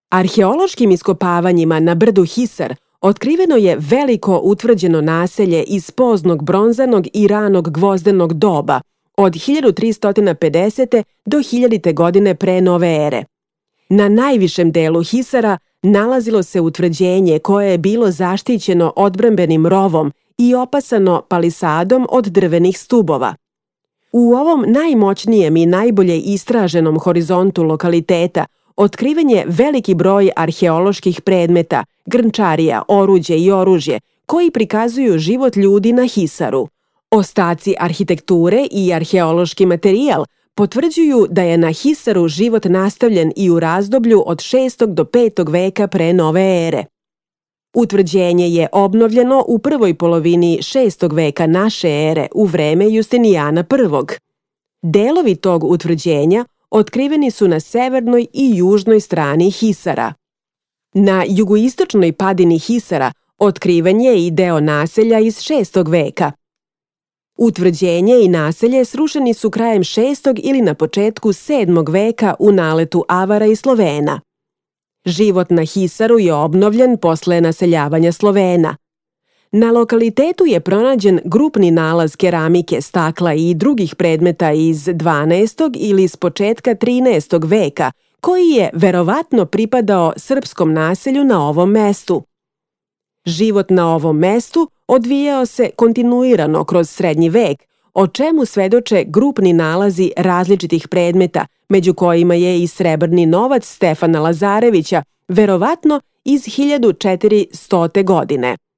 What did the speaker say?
Arheološkim iskopavanjima na brdu Hisar otkriveno je veliko utvrđeno naselje iz poznog bronzanog i ranog gvozdenog doba od 1350. do 1000. godine pre nove ere. Na najvišem delu Hisara nalazilo se utvrđenje koje je bilo zaštićeno odbrambenim rovom i opasano palisadom od drvenih stubova. U ovom najmoćnijem i najbolje istraženom horizontu lokaliteta otkriven je veliki broj arheoloških predmeta, grnčarija, oruđe i oružje koji prikazuju život ljudi na Hisaru. Ostaci arhitekture i arheološki materijal potvrđuju da je na Hisaru život nastavljen i u razdoblju od 6. do 5. veka pre nove ere. Utvrđenje je obnovljeno u prvoj polovini 6. veka naše ere u vreme Justinijana I. Delovi tog utvrđenja otkriveni su na severnoj i južnoj strani Hisara. Na jugoistočnoj padini Hisara otkriven je i deo naselja iz 6. veka. Utvrđenje i naselje srušeni su krajem 6. ili na početku 7. veka u naletu Avara i Slovena. Život na Hisaru je obnovljen posle naseljavanja Slovena. Na lokalitetu je pronađen grupni nalaz keramike, stakla i drugih predmeta iz 12. ili s početka 13. veka, koji je verovatno pripadao srpskom naselju na ovom mestu. Život na ovom mestu odvijao se kontinuirano kroz srednji vek, o čemu svedoče grupni nalazi različitih predmeta, među kojima je i srebrni novac Stefana Lazarevića, verovatno iz 1400. godine.